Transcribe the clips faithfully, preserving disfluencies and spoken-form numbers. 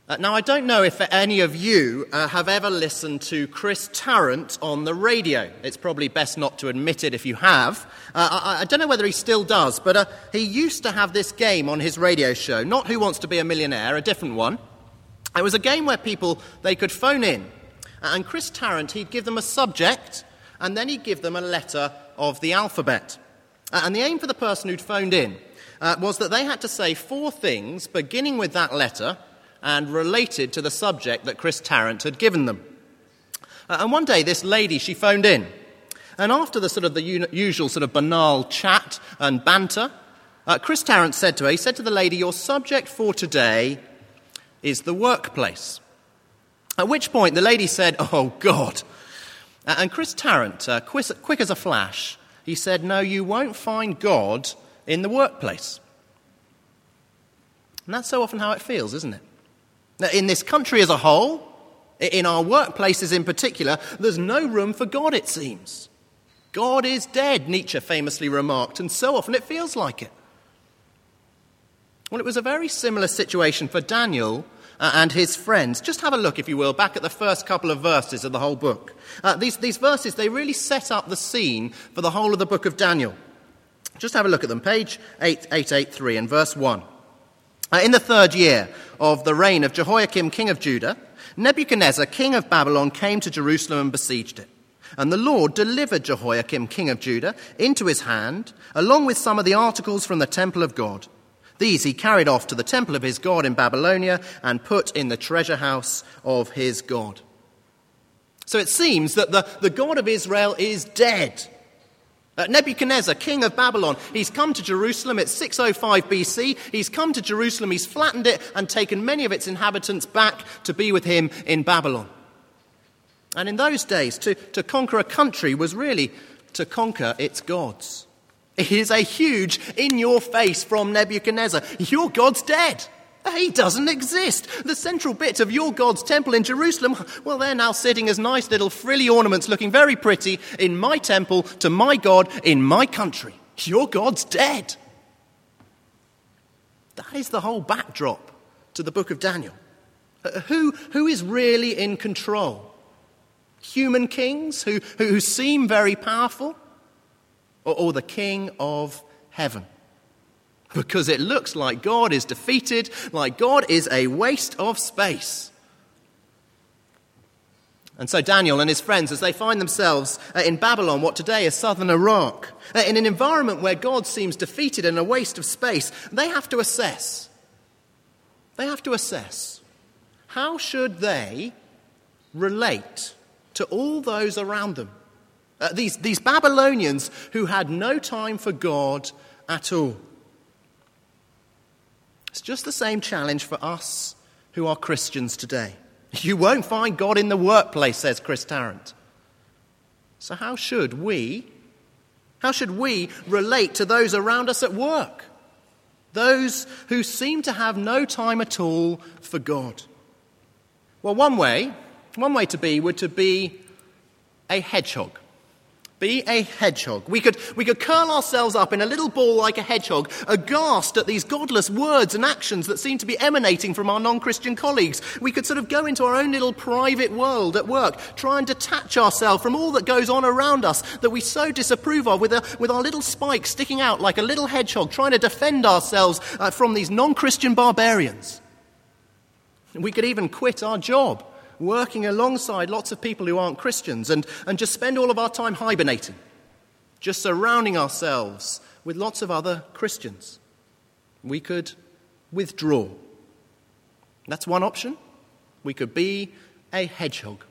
Uh, now, I don't know if any of you uh, have ever listened to Chris Tarrant on the radio. It's probably best not to admit it if you have. Uh, I, I don't know whether he still does, but uh, he used to have this game on his radio show, not Who Wants to Be a Millionaire, a different one. It was a game where people, they could phone in, and Chris Tarrant, he'd give them a subject, and then he'd give them a letter of the alphabet. Uh, and the aim for the person who'd phoned in uh, was that they had to say four things beginning with that letter and related to the subject that Chris Tarrant had given them. Uh, and one day, this lady, she phoned in. And after the sort of the un- usual sort of banal chat and banter, uh, Chris Tarrant said to her, he said to the lady, "Your subject for today is the workplace." At which point, the lady said, "Oh, God." Uh, and Chris Tarrant, uh, quick, quick as a flash, he said, "No, you won't find God in the workplace." And that's so often how it feels, isn't it? In this country as a whole, in our workplaces in particular, there's no room for God, it seems. God is dead, Nietzsche famously remarked, and so often it feels like it. Well, it was a very similar situation for Daniel uh, and his friends. Just have a look, if you will, back at the first couple of verses of the whole book. Uh, these, these verses, they really set up the scene for the whole of the book of Daniel. Just have a look at them. Page eight eighty-three and verse one. Uh, in the third year of the reign of Jehoiakim, king of Judah, Nebuchadnezzar, king of Babylon, came to Jerusalem and besieged it. And the Lord delivered Jehoiakim, king of Judah, into his hand, along with some of the articles from the temple of God. These he carried off to the temple of his God in Babylonia and put in the treasure house of his God. So it seems that the, the God of Israel is dead. Uh, Nebuchadnezzar, king of Babylon, he's come to Jerusalem. It's six oh five B C. He's come to Jerusalem. He's flattened it and taken many of its inhabitants back to be with him in Babylon. And in those days, to, to conquer a country was really to conquer its gods. It is a huge in-your-face from Nebuchadnezzar. Your God's dead. He doesn't exist. The central bit of your God's temple in Jerusalem, well, they're now sitting as nice little frilly ornaments looking very pretty in my temple to my God in my country. Your God's dead. That is the whole backdrop to the book of Daniel. Uh, who, who is really in control? Human kings who, who seem very powerful? Or, or the king of heaven? Because it looks like God is defeated, like God is a waste of space. And so Daniel and his friends, as they find themselves in Babylon, what today is southern Iraq, in an environment where God seems defeated and a waste of space, they have to assess. They have to assess. How should they relate to all those around them? Uh, these, these Babylonians who had no time for God at all. It's just the same challenge for us who are Christians today. You won't find God in the workplace, says Chris Tarrant. So how should we, how should we relate to those around us at work? Those who seem to have no time at all for God. Well, one way, one way to be would to be a hedgehog. Be a hedgehog. We could, we could curl ourselves up in a little ball like a hedgehog, aghast at these godless words and actions that seem to be emanating from our non-Christian colleagues. We could sort of go into our own little private world at work, try and detach ourselves from all that goes on around us that we so disapprove of, with, a, with our little spike sticking out like a little hedgehog, trying to defend ourselves uh, from these non-Christian barbarians. We could even quit our job, working alongside lots of people who aren't Christians, and, and just spend all of our time hibernating, just surrounding ourselves with lots of other Christians. We could withdraw. That's one option. We could be a hedgehog.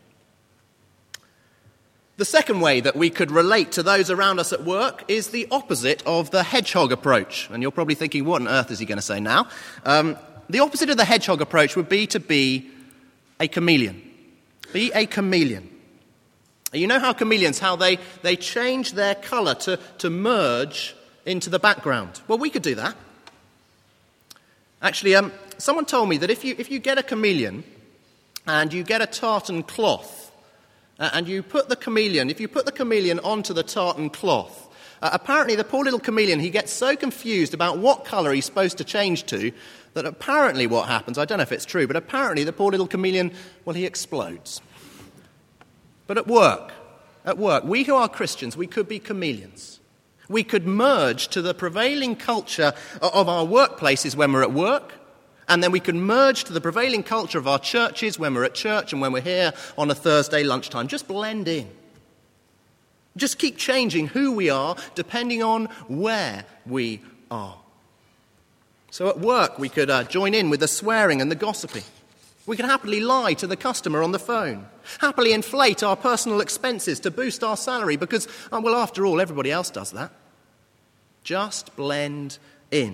The second way that we could relate to those around us at work is the opposite of the hedgehog approach. And you're probably thinking, what on earth is he going to say now? Um, the opposite of the hedgehog approach would be to be a chameleon. Be a chameleon. You know how chameleons, how they, they change their colour to, to merge into the background? Well, we could do that. Actually, um, someone told me that if you, if you get a chameleon and you get a tartan cloth uh, and you put the chameleon, if you put the chameleon onto the tartan cloth, Uh, apparently, the poor little chameleon, he gets so confused about what colour he's supposed to change to that apparently what happens, I don't know if it's true, but apparently the poor little chameleon, well, he explodes. But at work, at work, we who are Christians, we could be chameleons. We could merge to the prevailing culture of our workplaces when we're at work, and then we can merge to the prevailing culture of our churches when we're at church and when we're here on a Thursday lunchtime. Just blend in. Just keep changing who we are depending on where we are. So at work we could uh, join in with the swearing and the gossiping. We could happily lie to the customer on the phone. Happily inflate our personal expenses to boost our salary because, uh, well, after all, everybody else does that. Just blend in.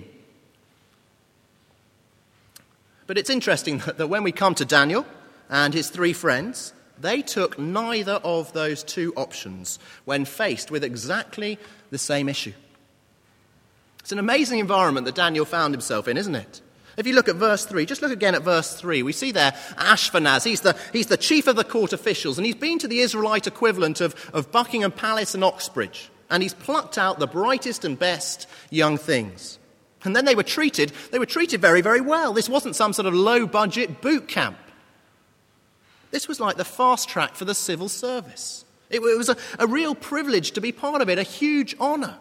But it's interesting that, that when we come to Daniel and his three friends, they took neither of those two options when faced with exactly the same issue. It's an amazing environment that Daniel found himself in, isn't it? If you look at verse three, just look again at verse three. We see there Ashpenaz, he's the, he's the chief of the court officials, and he's been to the Israelite equivalent of, of Buckingham Palace and Oxbridge, and he's plucked out the brightest and best young things. And then they were treated, they were treated very, very well. This wasn't some sort of low-budget boot camp. This was like the fast track for the civil service. It, it was a, a real privilege to be part of it, a huge honour.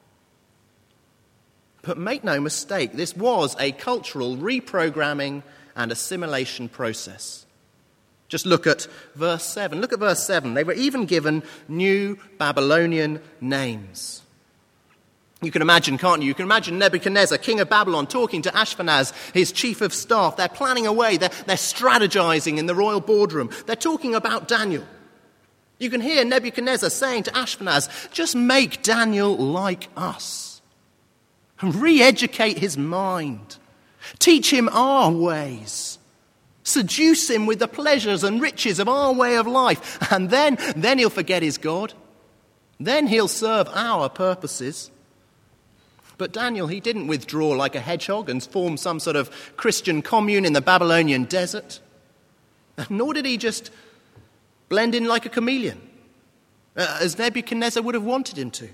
But make no mistake, this was a cultural reprogramming and assimilation process. Just look at verse seven. Look at verse seven. They were even given new Babylonian names. You can imagine, can't you? You can imagine Nebuchadnezzar, king of Babylon, talking to Ashpenaz, his chief of staff. They're planning away. They're, they're strategizing in the royal boardroom. They're talking about Daniel. You can hear Nebuchadnezzar saying to Ashpenaz, just make Daniel like us. And re-educate his mind. Teach him our ways. Seduce him with the pleasures and riches of our way of life. And then, then he'll forget his God. Then he'll serve our purposes. But Daniel, he didn't withdraw like a hedgehog and form some sort of Christian commune in the Babylonian desert. Nor did he just blend in like a chameleon, uh, as Nebuchadnezzar would have wanted him to.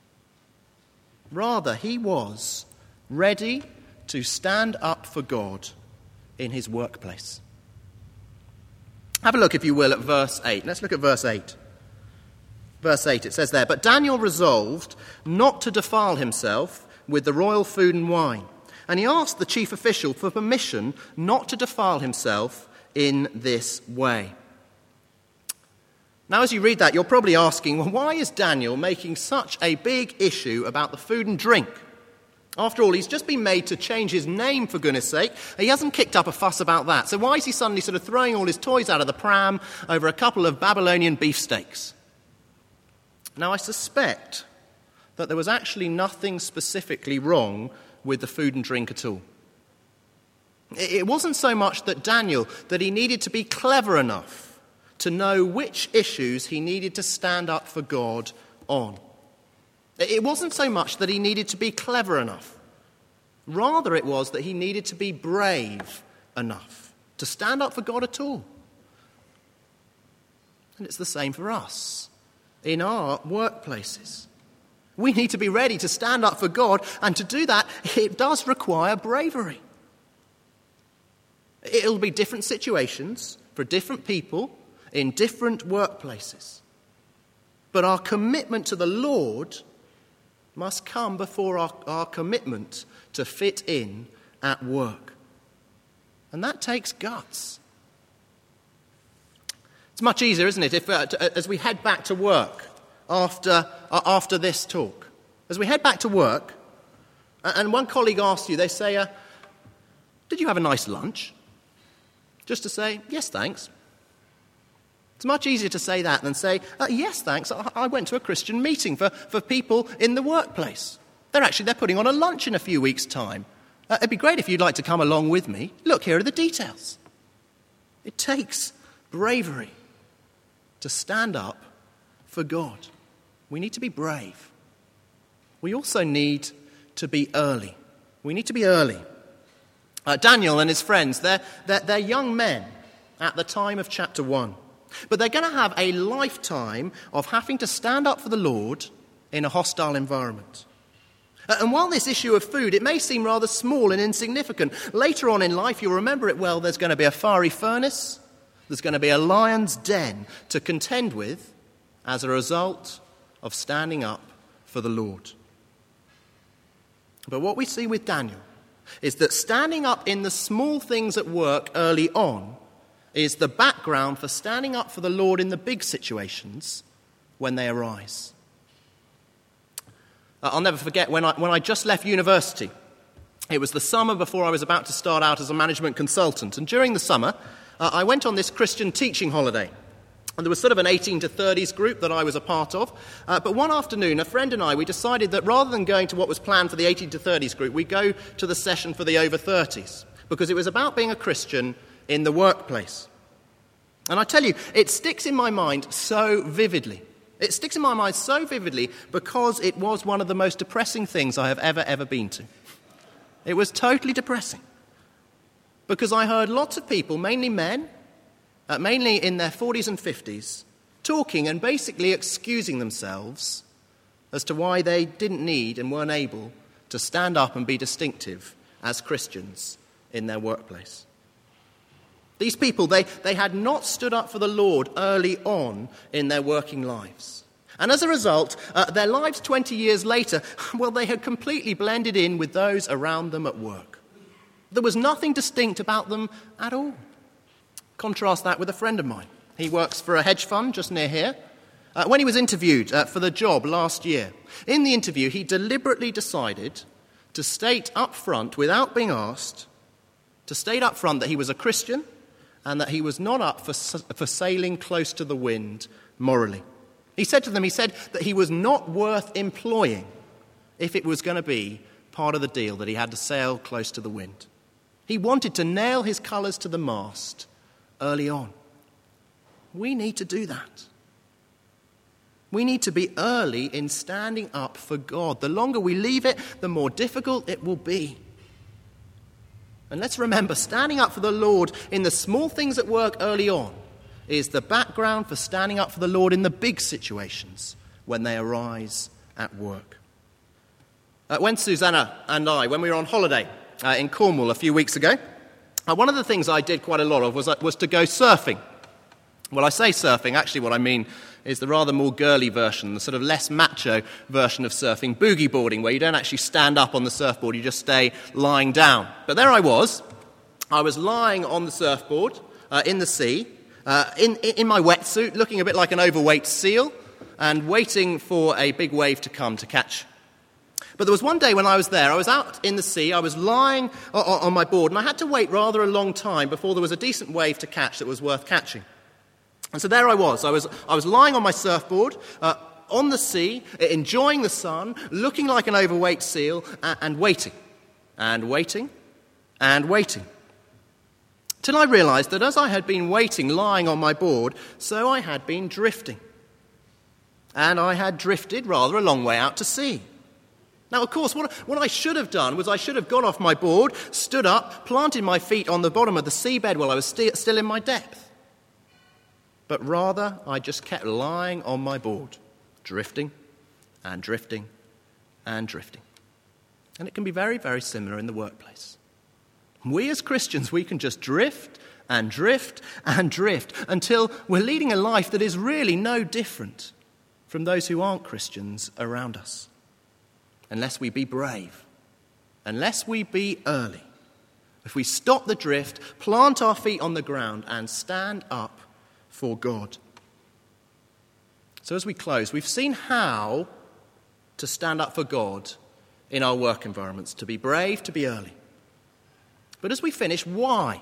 Rather, he was ready to stand up for God in his workplace. Have a look, if you will, at verse eight. Let's look at verse eight. Verse eight, it says there, but Daniel resolved not to defile himself with the royal food and wine. And he asked the chief official for permission not to defile himself in this way. Now, as you read that, you're probably asking, well, why is Daniel making such a big issue about the food and drink? After all, he's just been made to change his name, for goodness sake. He hasn't kicked up a fuss about that. So why is he suddenly sort of throwing all his toys out of the pram over a couple of Babylonian beefsteaks? Now, I suspect that there was actually nothing specifically wrong with the food and drink at all. It wasn't so much that Daniel, that he needed to be clever enough to know which issues he needed to stand up for God on. It wasn't so much that he needed to be clever enough. Rather, it was that he needed to be brave enough to stand up for God at all. And it's the same for us in our workplaces. We need to be ready to stand up for God, and to do that, it does require bravery. It'll be different situations for different people in different workplaces. But our commitment to the Lord must come before our, our commitment to fit in at work. And that takes guts. It's much easier, isn't it, if uh, to, as we head back to work after, uh, after this talk. As we head back to work, uh, and one colleague asks you, they say, uh, did you have a nice lunch? Just to say, yes, thanks. It's much easier to say that than say, uh, yes, thanks, I, I went to a Christian meeting for, for people in the workplace. They're actually, they're putting on a lunch in a few weeks' time. Uh, it'd be great if you'd like to come along with me. Look, here are the details. It takes bravery to stand up for God. We need to be brave. We also need to be early. We need to be early. Uh, Daniel and his friends, they're, they're, they're young men at the time of chapter one. But they're going to have a lifetime of having to stand up for the Lord in a hostile environment. And while this issue of food, it may seem rather small and insignificant, later on in life you'll remember it well. There's going to be a fiery furnace, there's going to be a lion's den to contend with as a result of standing up for the Lord. But what we see with Daniel is that standing up in the small things at work early on is the background for standing up for the Lord in the big situations when they arise. I'll never forget when I, when I just left university. It was the summer before I was about to start out as a management consultant. And during the summer, uh, I went on this Christian teaching holiday. And there was sort of an eighteen to thirties group that I was a part of. Uh, but one afternoon, a friend and I, we decided that rather than going to what was planned for the eighteen to thirties group, we'd go to the session for the over thirties. Because it was about being a Christian in the workplace. And I tell you, it sticks in my mind so vividly. It sticks in my mind so vividly because it was one of the most depressing things I have ever, ever been to. It was totally depressing. Because I heard lots of people, mainly men, uh, mainly in their forties and fifties, talking and basically excusing themselves as to why they didn't need and weren't able to stand up and be distinctive as Christians in their workplace. These people, they, they had not stood up for the Lord early on in their working lives. And as a result, uh, their lives twenty years later, well, they had completely blended in with those around them at work. There was nothing distinct about them at all. Contrast that with a friend of mine. He works for a hedge fund just near here. Uh, when he was interviewed uh, for the job last year, in the interview, he deliberately decided to state up front, without being asked, to state up front that he was a Christian and that he was not up for, for sailing close to the wind morally. He said to them, he said that he was not worth employing if it was going to be part of the deal that he had to sail close to the wind. He wanted to nail his colours to the mast early on. We need to do that. We need to be early in standing up for God. The longer we leave it, the more difficult it will be. And let's remember, standing up for the Lord in the small things at work early on is the background for standing up for the Lord in the big situations when they arise at work. Uh, when Susanna and I, when we were on holiday uh, in Cornwall a few weeks ago, uh, one of the things I did quite a lot of was, uh, was to go surfing. Well, I say surfing, actually what I mean is the rather more girly version, the sort of less macho version of surfing, boogie boarding, where you don't actually stand up on the surfboard, you just stay lying down. But there I was. I was lying on the surfboard uh, in the sea, uh, in, in my wetsuit, looking a bit like an overweight seal, and waiting for a big wave to come to catch. But there was one day when I was there, I was out in the sea, I was lying on, on my board, and I had to wait rather a long time before there was a decent wave to catch that was worth catching. And so there I was. I was I was lying on my surfboard, uh, on the sea, enjoying the sun, looking like an overweight seal, and, and waiting, and waiting, and waiting. Till I realised that as I had been waiting, lying on my board, so I had been drifting. And I had drifted rather a long way out to sea. Now, of course, what, what I should have done was I should have got off my board, stood up, planted my feet on the bottom of the seabed while I was st- still in my depth. But rather, I just kept lying on my board, drifting and drifting and drifting. And it can be very, very similar in the workplace. We as Christians, we can just drift and drift and drift until we're leading a life that is really no different from those who aren't Christians around us. Unless we be brave, unless we be early, if we stop the drift, plant our feet on the ground and stand up for God. So as we close, we've seen how to stand up for God in our work environments, to be brave, to be early. But as we finish, why?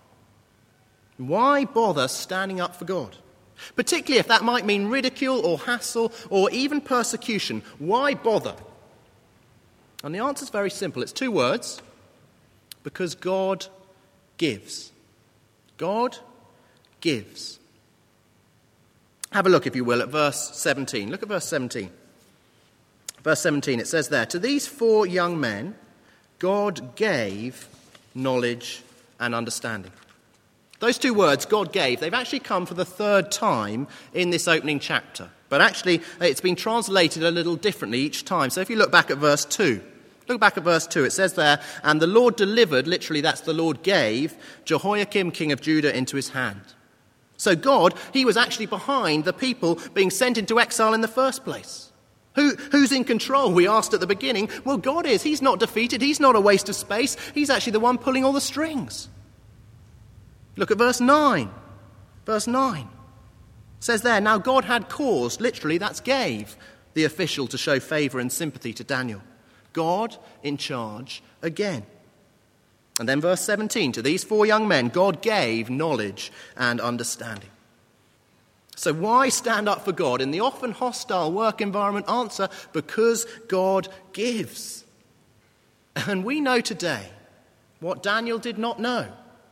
Why bother standing up for God? Particularly if that might mean ridicule or hassle or even persecution. Why bother? And the answer is very simple. It's two words. Because God gives. God gives. Have a look, if you will, at verse seventeen. Look at verse seventeen. Verse seventeen, it says there, "To these four young men, God gave knowledge and understanding." Those two words, God gave, they've actually come for the third time in this opening chapter. but actually it's been translated a little differently each time. So if you look back at verse two, look back at verse two, it says there, and the Lord delivered, literally that's the Lord gave, Jehoiakim, king of Judah, into his hand. So God, he was actually behind the people being sent into exile in the first place. Who, who's in control? We asked at the beginning. Well, God is. He's not defeated. He's not a waste of space. He's actually the one pulling all the strings. Look at verse nine. Verse nine. It says there, now God had caused, literally that's gave, the official to show favour and sympathy to Daniel. God in charge again. And then verse seventeen, to these four young men, God gave knowledge and understanding. So why stand up for God in the often hostile work environment? Answer, because God gives. And we know today what Daniel did not know.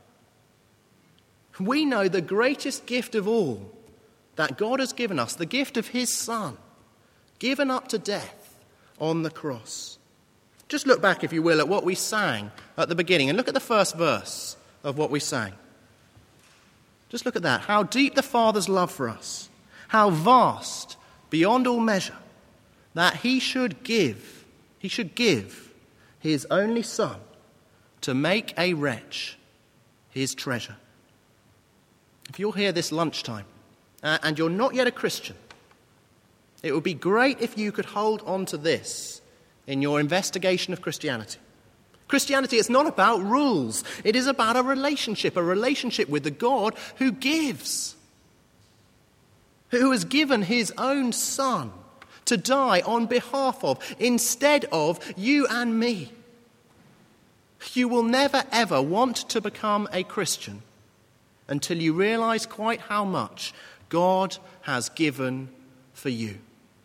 We know the greatest gift of all that God has given us, the gift of his Son, given up to death on the cross. Just look back, if you will, at what we sang at the beginning and look at the first verse of what we sang. Just look at that. How deep the Father's love for us. How vast, beyond all measure, that he should give, he should give his only Son to make a wretch his treasure. If you're here this lunchtime uh, and you're not yet a Christian, it would be great if you could hold on to this in your investigation of Christianity. Christianity is not about rules. It is about a relationship, a relationship with the God who gives, who has given his own Son to die on behalf of, instead of you and me. You will never ever want to become a Christian until you realize quite how much God has given for you.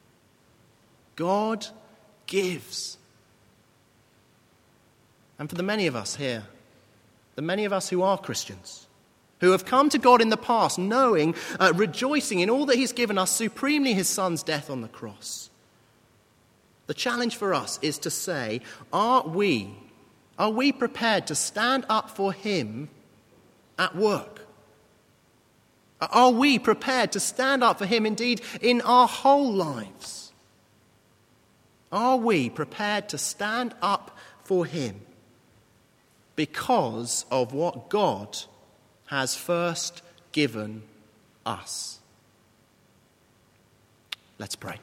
God gives. And for the many of us here, the many of us who are Christians, who have come to God in the past knowing, uh, rejoicing in all that he's given us, supremely his Son's death on the cross, the challenge for us is to say, are we, are we prepared to stand up for him at work? Are we prepared to stand up for him indeed in our whole lives? Are we prepared to stand up for him because of what God has first given us? Let's pray.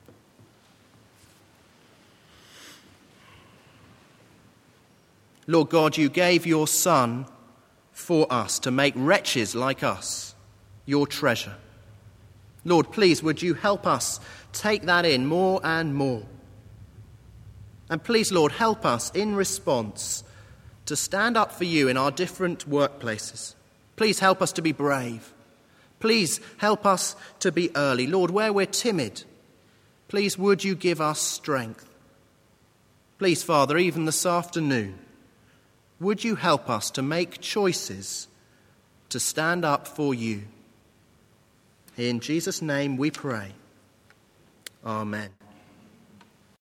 Lord God, you gave your Son for us to make wretches like us your treasure. Lord, please, would you help us take that in more and more? And please, Lord, help us in response to stand up for you in our different workplaces. Please help us to be brave. Please help us to be early. Lord, where we're timid, please would you give us strength. Please, Father, even this afternoon, would you help us to make choices to stand up for you? In Jesus' name we pray. Amen.